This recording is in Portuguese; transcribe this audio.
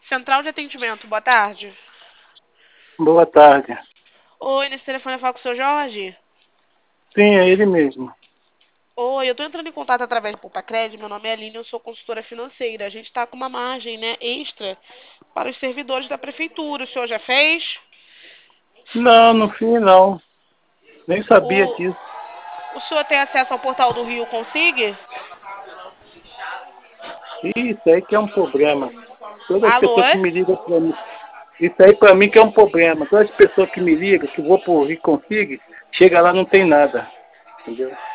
Central de atendimento, boa tarde. Boa tarde. Oi, nesse telefone eu falo com o seu Jorge? Sim, é ele mesmo. Oi, eu tô entrando em contato através do Poupa-Cred, meu nome é Aline, eu sou consultora financeira. A gente tá com uma margem, né, extra para os servidores da prefeitura. O senhor já fez? Não, no fim não. Nem sabia O, disso. o senhor tem acesso ao portal do Rio Consigue? Isso aí que é um problema. Todas as Alô? pessoas que me ligam para mim. Isso aí para mim que é um problema. Todas as pessoas que me ligam, que vou por Reconsigue, chega lá não tem nada. Entendeu?